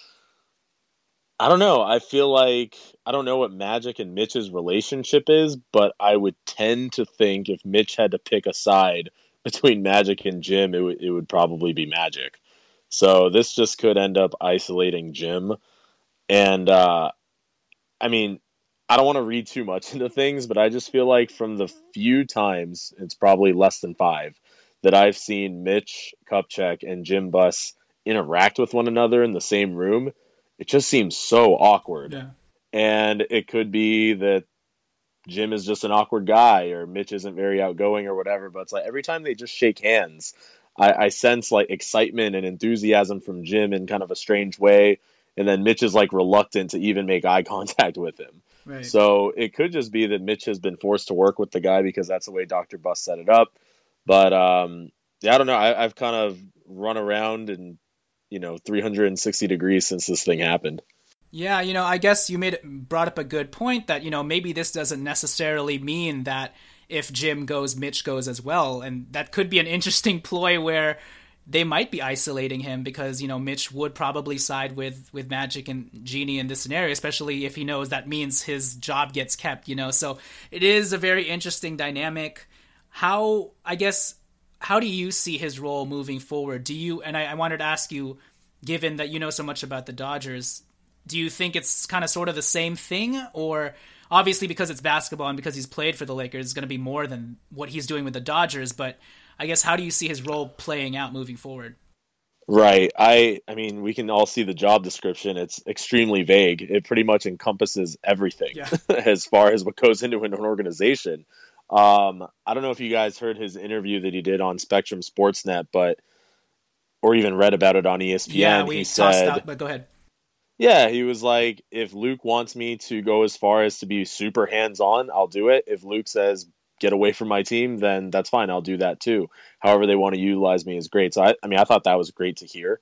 don't know. I feel like I don't know what Magic and Mitch's relationship is, but I would tend to think if Mitch had to pick a side between Magic and Jim, it would probably be Magic. So this just could end up isolating Jim. And, I mean, I don't want to read too much into things, but I just feel like from the few times, it's probably less than 5, that I've seen Mitch Kupchak and Jim Buss interact with one another in the same room, it just seems so awkward. Yeah. And it could be that Jim is just an awkward guy or Mitch isn't very outgoing or whatever, but it's like every time they just shake hands, I sense like excitement and enthusiasm from Jim in kind of a strange way. And then Mitch is like reluctant to even make eye contact with him. Right. So it could just be that Mitch has been forced to work with the guy because that's the way Dr. Buss set it up. But yeah, I don't know. I've kind of run around in 360 degrees since this thing happened. Yeah, I guess you brought up a good point that, maybe this doesn't necessarily mean that if Jim goes, Mitch goes as well. And that could be an interesting ploy where they might be isolating him because, Mitch would probably side with Magic and Genie in this scenario, especially if he knows that means his job gets kept, So it is a very interesting dynamic. How do you see his role moving forward? And I wanted to ask you, given that you know so much about the Dodgers, do you think it's kind of sort of the same thing? Or obviously because it's basketball and because he's played for the Lakers, it's going to be more than what he's doing with the Dodgers, but I guess, how do you see his role playing out moving forward? Right. I mean, we can all see the job description. It's extremely vague. It pretty much encompasses everything as far as what goes into an organization. I don't know if you guys heard his interview that he did on Spectrum Sportsnet, or even read about it on ESPN. Yeah, we tossed out, but go ahead. Yeah, he was like, if Luke wants me to go as far as to be super hands-on, I'll do it. If Luke says, get away from my team, then that's fine. I'll do that too. However they want to utilize me is great. So I thought that was great to hear.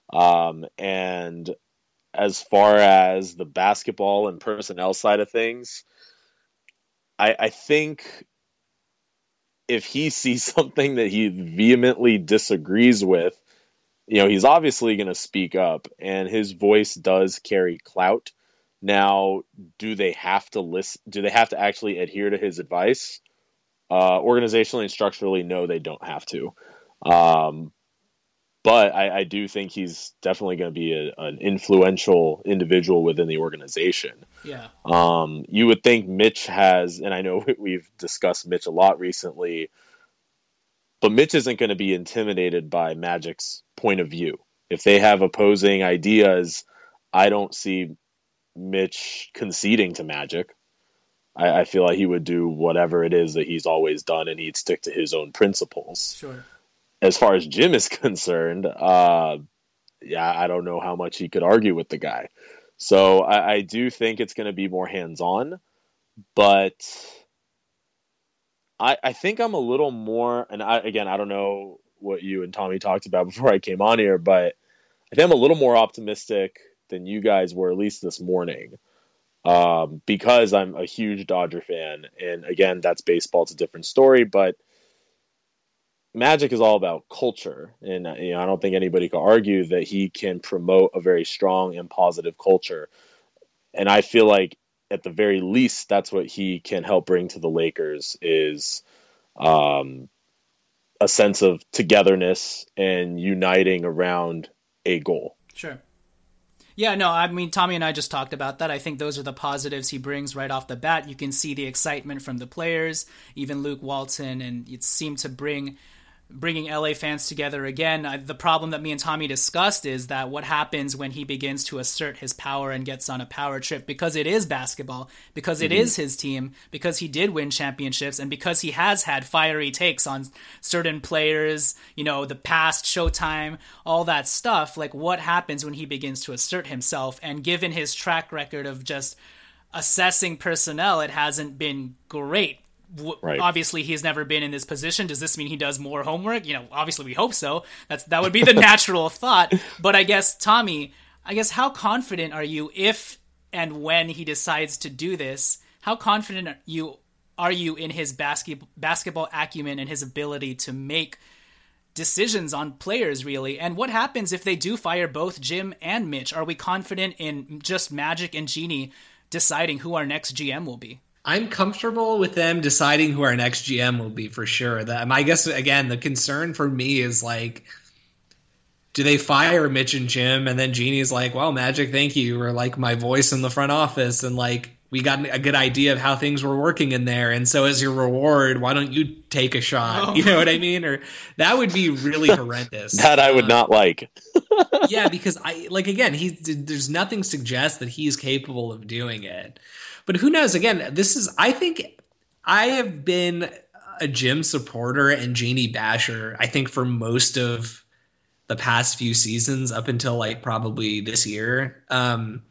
And as far as the basketball and personnel side of things, I think if he sees something that he vehemently disagrees with, he's obviously going to speak up, and his voice does carry clout. Now, do they have to listen? Do they have to actually adhere to his advice? Organizationally and structurally, no, they don't have to. But I do think he's definitely going to be an influential individual within the organization. Yeah. You would think Mitch has, and I know we've discussed Mitch a lot recently, but Mitch isn't going to be intimidated by Magic's point of view. If they have opposing ideas, I don't see Mitch conceding to Magic. I feel like he would do whatever it is that he's always done, and he'd stick to his own principles. Sure. As far as Jim is concerned, I don't know how much he could argue with the guy. So I do think it's going to be more hands-on, but I think I'm a little more, and I don't know what you and Tommy talked about before I came on here, but I think I'm a little more optimistic than you guys were, at least this morning. Because I'm a huge Dodger fan, and again, that's baseball. It's a different story, but Magic is all about culture, and I don't think anybody can argue that he can promote a very strong and positive culture. And I feel like, at the very least, that's what he can help bring to the Lakers is a sense of togetherness and uniting around a goal. Sure. Yeah, no, I mean, Tommy and I just talked about that. I think those are the positives he brings right off the bat. You can see the excitement from the players, even Luke Walton, and it seemed to bring bringing LA fans together again. The problem that me and Tommy discussed is that what happens when he begins to assert his power and gets on a power trip, because it is basketball, because it is his team, because he did win championships, and because he has had fiery takes on certain players, the past, Showtime, all that stuff. Like, what happens when he begins to assert himself? And given his track record of just assessing personnel, it hasn't been great. Right. Obviously, he's never been in this position. Does this mean he does more homework? Obviously we hope so. That would be the natural thought. But I guess, Tommy, how confident are you if and when he decides to do this? How confident are you in his basketball acumen and his ability to make decisions on players, really? And what happens if they do fire both Jim and Mitch? Are we confident in just Magic and Jeanie deciding who our next GM will be? I'm comfortable with them deciding who our next GM will be, for sure. I guess, again, the concern for me is, like, do they fire Mitch and Jim, and then Jeanie's like, well, Magic, thank you. Or, like, my voice in the front office, and, like, we got a good idea of how things were working in there, and so as your reward, why don't you take a shot? Oh. You know what I mean? Or that would be really horrendous. That I would not like. Yeah, because there's nothing suggests that he's capable of doing it. But who knows? Again, I think I have been a Jim supporter and Jeanie basher, I think, for most of the past few seasons up until, like, probably this year. And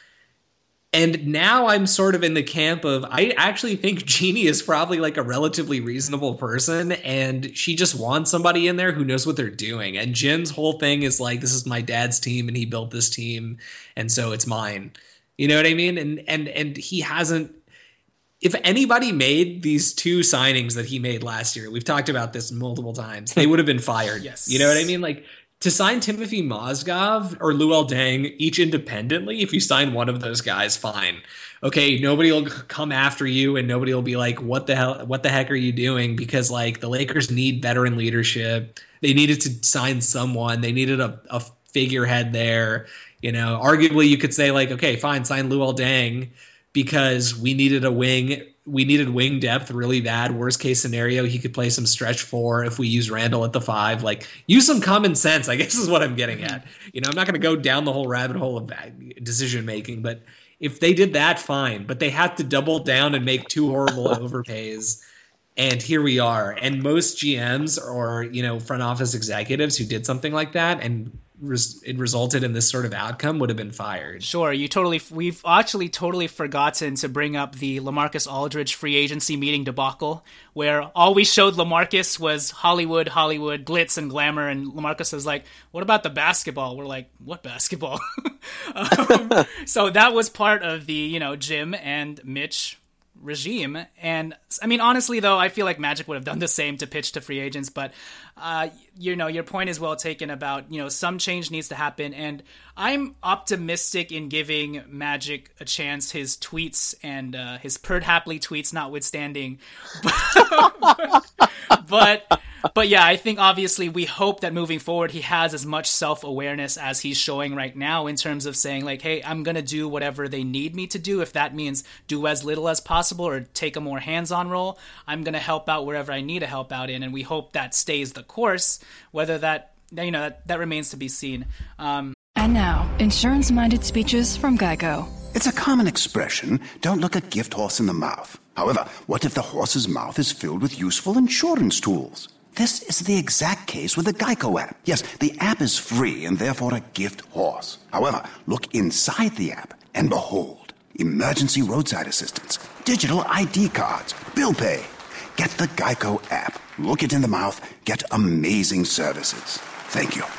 now I'm sort of in the camp of, I actually think Jeanie is probably, like, a relatively reasonable person, and she just wants somebody in there who knows what they're doing. And Jim's whole thing is, like, this is my dad's team and he built this team, and so it's mine. You know what I mean? And he hasn't. If anybody made these two signings that he made last year, we've talked about this multiple times, they would have been fired. Yes. You know what I mean? Like, to sign Timothy Mozgov or Luol Deng each independently, if you sign one of those guys, fine. Okay, nobody will come after you, and nobody will be like, what the heck are you doing? Because, like, the Lakers need veteran leadership. They needed to sign someone. They needed a figurehead there. Arguably you could say, like, okay, fine, sign Luol Deng because we needed a wing. We needed wing depth really bad. Worst case scenario, he could play some stretch 4 if we use Randall at the 5. Like, use some common sense, I guess is what I'm getting at. I'm not going to go down the whole rabbit hole of decision making, but if they did that, fine. But they had to double down and make 2 horrible overpays. And here we are. And most GMs or, front office executives who did something like that and it resulted in this sort of outcome would have been fired. Sure. We've actually totally forgotten to bring up the LaMarcus Aldridge free agency meeting debacle, where all we showed LaMarcus was Hollywood, glitz and glamour. And LaMarcus was like, what about the basketball? We're like, what basketball? So that was part of the, Jim and Mitch regime. And I mean, honestly, though, I feel like Magic would have done the same to pitch to free agents. But, your point is well taken about, some change needs to happen. And I'm optimistic in giving Magic a chance, his tweets and his Perd Hapley tweets notwithstanding. But yeah, I think obviously we hope that moving forward he has as much self-awareness as he's showing right now in terms of saying, like, hey, I'm going to do whatever they need me to do. If that means do as little as possible or take a more hands-on role, I'm going to help out wherever I need to help out in. And we hope that stays the course, whether that remains to be seen. And now, insurance-minded speeches from Geico. It's a common expression, don't look a gift horse in the mouth. However, what if the horse's mouth is filled with useful insurance tools? This is the exact case with the Geico app. Yes, the app is free and therefore a gift horse. However, look inside the app and behold, emergency roadside assistance, digital ID cards, bill pay. Get the Geico app. Look it in the mouth. Get amazing services. Thank you.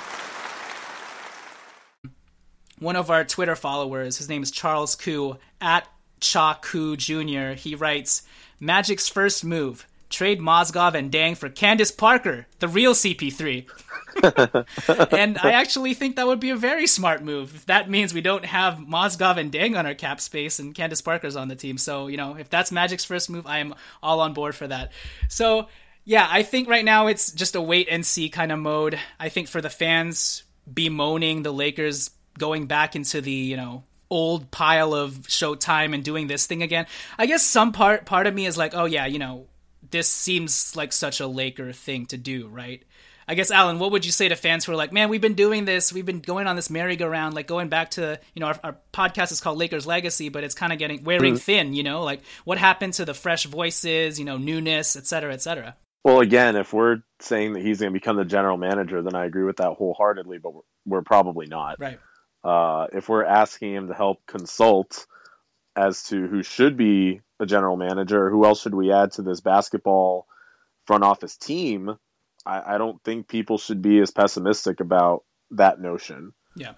One of our Twitter followers, his name is Charles Koo, at Cha Koo Jr., he writes, Magic's first move, trade Mozgov and Deng for Candace Parker, the real CP3. And I actually think that would be a very smart move. If that means we don't have Mozgov and Deng on our cap space and Candace Parker's on the team. So, if that's Magic's first move, I am all on board for that. So, yeah, I think right now it's just a wait and see kind of mode. I think for the fans bemoaning the Lakers going back into the, old pile of Showtime and doing this thing again, I guess some part of me is like, oh yeah, this seems like such a Laker thing to do, right? I guess, Alan, what would you say to fans who are like, man, we've been doing this, we've been going on this merry-go-round, like going back to, our podcast is called Lakers Legacy, but it's kind of wearing thin, like what happened to the fresh voices, newness, et cetera, et cetera? Well, again, if we're saying that he's going to become the general manager, then I agree with that wholeheartedly, but we're probably not. Right. If we're asking him to help consult as to who should be a general manager, who else should we add to this basketball front office team, I don't think people should be as pessimistic about that notion. Yeah.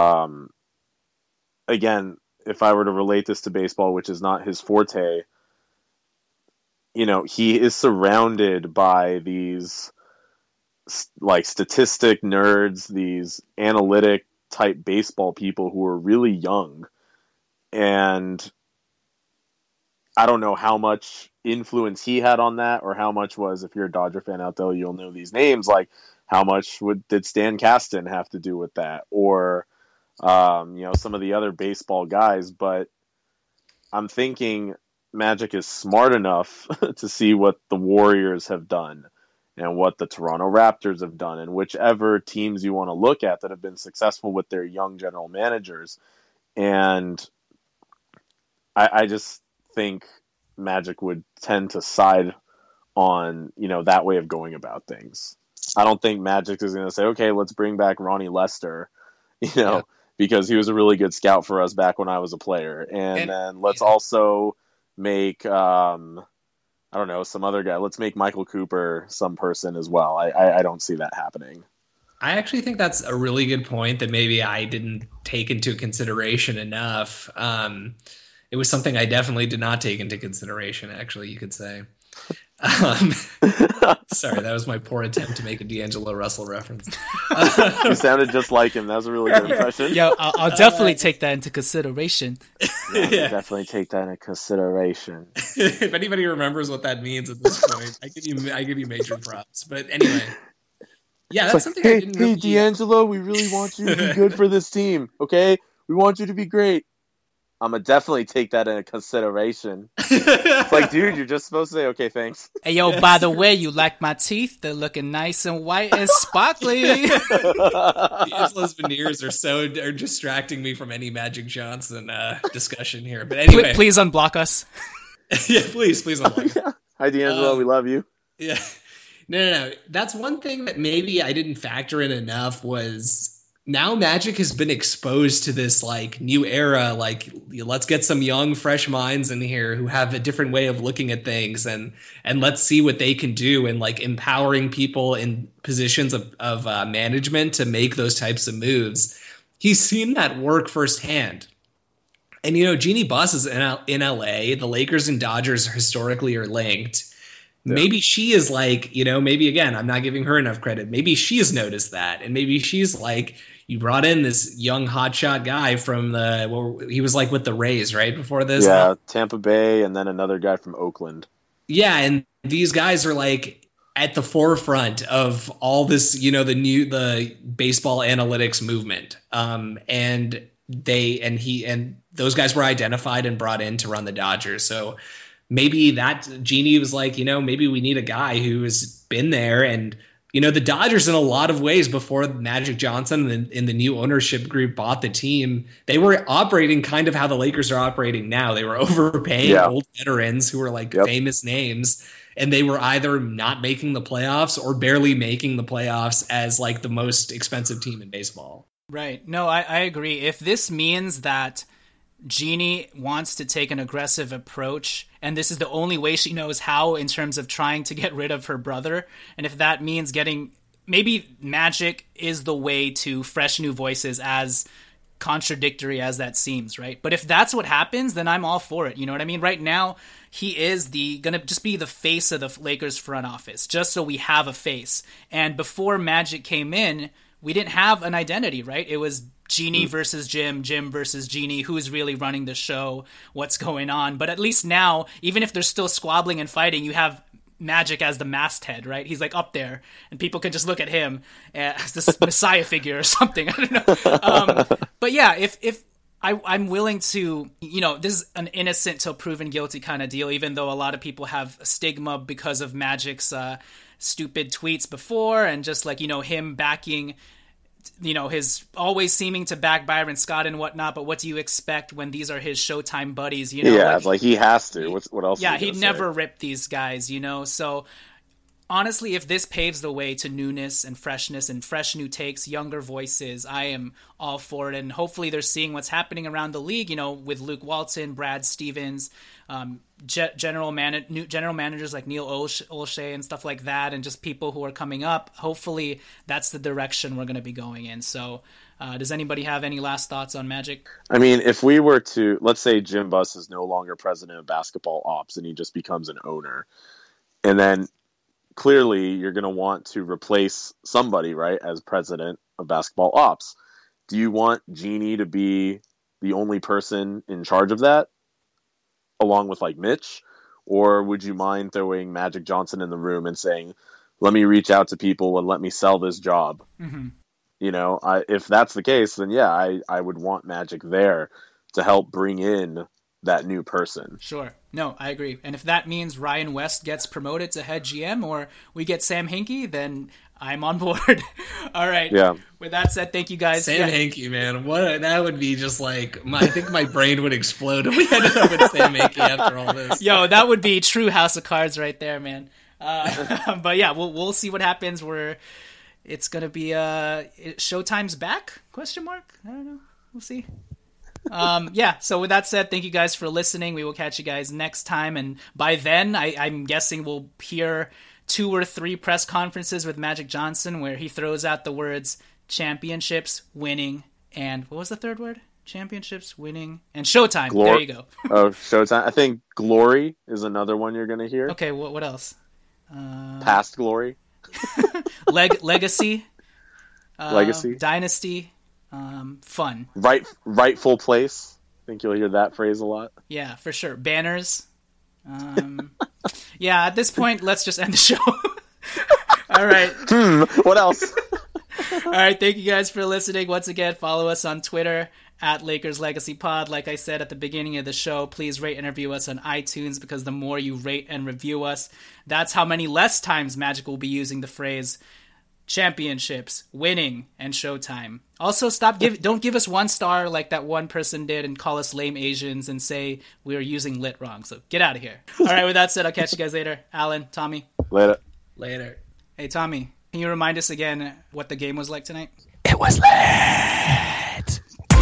Again, if I were to relate this to baseball, which is not his forte, he is surrounded by these like statistic nerds, these analytic type baseball people who are really young. And I don't know how much influence he had on that, or how much was, if you're a Dodger fan out there, you'll know these names, like how much did Stan Kasten have to do with that, or some of the other baseball guys. But I'm thinking Magic is smart enough to see what the Warriors have done and what the Toronto Raptors have done, and whichever teams you want to look at that have been successful with their young general managers. And I just think Magic would tend to side on, that way of going about things. I don't think Magic is going to say, okay, let's bring back Ronnie Lester, because he was a really good scout for us back when I was a player. And then let's also make, some other guy. Let's make Michael Cooper some person as well. I don't see that happening. I actually think that's a really good point that maybe I didn't take into consideration enough. It was something I definitely did not take into consideration, actually, you could say. Sorry, that was my poor attempt to make a D'Angelo Russell reference. You sounded just like him. That was a really good impression. Yo, I'll definitely take that into consideration. Definitely take that into consideration. If anybody remembers what that means at this point, I give you major props. But anyway, yeah, that's something I didn't really... Hey, D'Angelo, we really want you to be good for this team, okay? We want you to be great. I'm going to definitely take that into consideration. It's like, dude, you're just supposed to say, okay, thanks. Hey, yo, by the way, you like my teeth? They're looking nice and white and sparkly. D'Angelo's veneers are distracting me from any Magic Johnson discussion here. But anyway. Please unblock us. Yeah, please unblock us. Hi, D'Angelo. We love you. Yeah. No. That's one thing that maybe I didn't factor in enough was... Now Magic has been exposed to this like new era, like let's get some young, fresh minds in here who have a different way of looking at things, and let's see what they can do, and like empowering people in positions of management to make those types of moves. He's seen that work firsthand. And, Jeannie Buss is in LA. The Lakers and Dodgers historically are linked. Yeah. Maybe she is like, maybe again, I'm not giving her enough credit. Maybe she has noticed that. And maybe she's like, you brought in this young hotshot guy from he was like with the Rays, right? Before this. Yeah, Tampa Bay, and then another guy from Oakland. Yeah, and these guys are like at the forefront of all this, the baseball analytics movement. And those guys were identified and brought in to run the Dodgers. So maybe that Jeannie was like, maybe we need a guy who has been there. And, the Dodgers in a lot of ways before Magic Johnson and the new ownership group bought the team, they were operating kind of how the Lakers are operating now. They were overpaying old veterans who were like famous names, and they were either not making the playoffs or barely making the playoffs as like the most expensive team in baseball. Right. No, I agree. If this means that Jeannie wants to take an aggressive approach, and this is the only way she knows how in terms of trying to get rid of her brother, and if that means maybe Magic is the way to fresh new voices, as contradictory as that seems, right? But if that's what happens, then I'm all for it. You know what I mean? Right now, he is gonna just be the face of the Lakers front office, just so we have a face. And before Magic came in, we didn't have an identity, right? It was Jeannie versus Jim, Jim versus Jeannie, who's really running the show, what's going on. But at least now, even if they're still squabbling and fighting, you have Magic as the masthead, right? He's like up there, and people can just look at him as this messiah figure or something. I don't know. But yeah, if I'm willing to, this is an innocent till proven guilty kind of deal, even though a lot of people have a stigma because of Magic's stupid tweets before, and just like, him backing, his always seeming to back Byron Scott and whatnot. But what do you expect when these are his Showtime buddies? Yeah, like he has to. What else? Yeah, he'd never rip these guys, So honestly, if this paves the way to newness and freshness and fresh new takes, younger voices, I am all for it. And hopefully they're seeing what's happening around the league, with Luke Walton, Brad Stevens, general managers like Neil Olshey and stuff like that, and just people who are coming up. Hopefully that's the direction we're going to be going in. So does anybody have any last thoughts on Magic? I mean, if we were to, let's say Jim Buss is no longer president of basketball ops and he just becomes an owner, and then clearly you're going to want to replace somebody, right, as president of basketball ops. Do you want Jeanie to be the only person in charge of that, along with like Mitch? Or would you mind throwing Magic Johnson in the room and saying, let me reach out to people and let me sell this job? Mm-hmm. If that's the case, then yeah, I would want Magic there to help bring in that new person. Sure. No, I agree. And if that means Ryan West gets promoted to head GM or we get Sam Hinkie, then I'm on board. All right. Yeah. With that said, thank you guys. Sam Hinkie, man. That would be just like, I think my brain would explode if we ended up with Sam Hinkie after all this. Yo, that would be true House of Cards right there, man. But yeah, we'll see what happens. It's going to be Showtime's back? ? I don't know. We'll see. So with that said, thank you guys for listening. We will catch you guys next time, and by then I'm guessing we'll hear 2 or 3 press conferences with Magic Johnson where he throws out the words championships, winning, and what was the third word? Championships, winning, and Showtime. There you go. Oh, Showtime. I think glory is another one you're gonna hear. Okay, what else? Past glory. Legacy. Legacy. Dynasty. Fun. Rightful place. I think you'll hear that phrase a lot. Yeah, for sure. Banners. Yeah, at this point, let's just end the show. All right. What else? All right, thank you guys for listening. Once again, follow us on Twitter at Lakers Legacy Pod. Like I said at the beginning of the show, please rate and review us on iTunes, because the more you rate and review us, that's how many less times Magic will be using the phrase championships, winning, and Showtime. Also, don't give us 1 star like that one person did and call us lame Asians and say we were using lit wrong. So get out of here. All right, with that said, I'll catch you guys later. Alan, Tommy. Later. Hey, Tommy, can you remind us again what the game was like tonight? It was lit.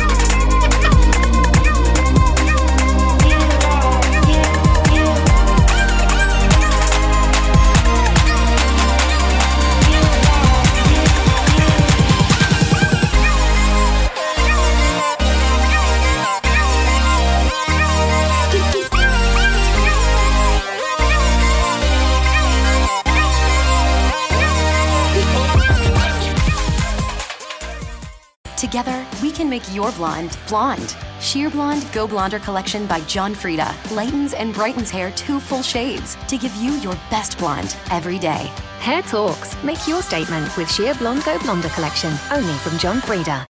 Together, we can make your blonde, blonde. Sheer Blonde Go Blonder collection by John Frieda lightens and brightens hair 2 full shades to give you your best blonde every day. Hair talks. Make your statement with Sheer Blonde Go Blonder collection, only from John Frieda.